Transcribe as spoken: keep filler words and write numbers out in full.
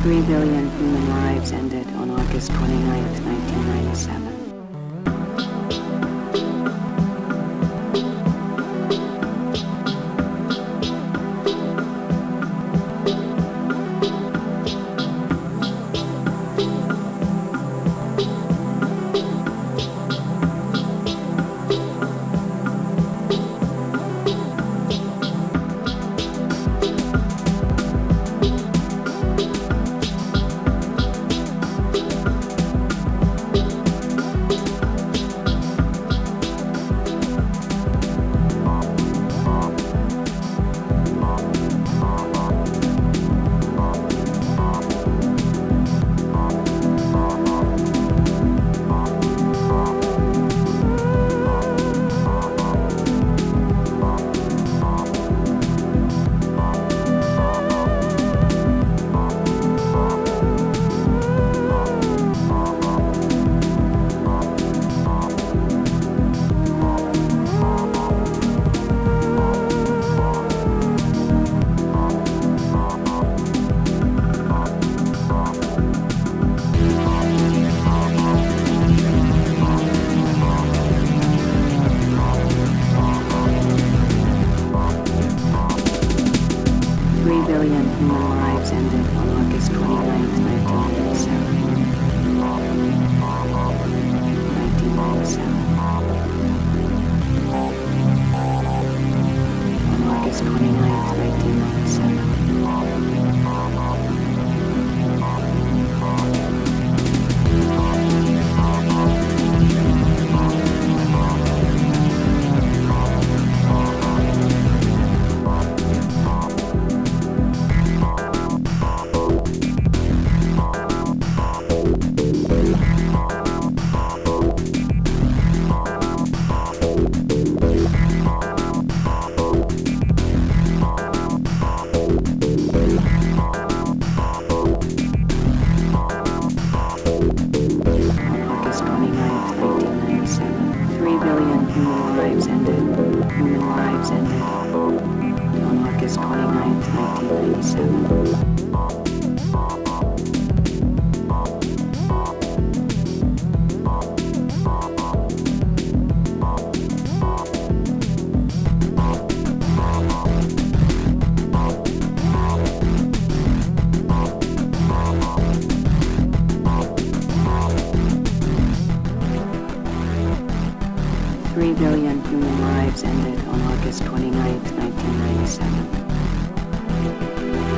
Three billion human lives ended on August twenty-ninth, nineteen ninety-seven. Three billion human lives ended on August twenty-ninth, nineteen ninety-seven. nineteen ninety-seven. On August twenty-ninth, nineteen ninety-seven. Three billion human lives ended. Human lives ended on August twenty-ninth, nineteen ninety-seven. Three billion human lives ended on August twenty-ninth, nineteen ninety-seven.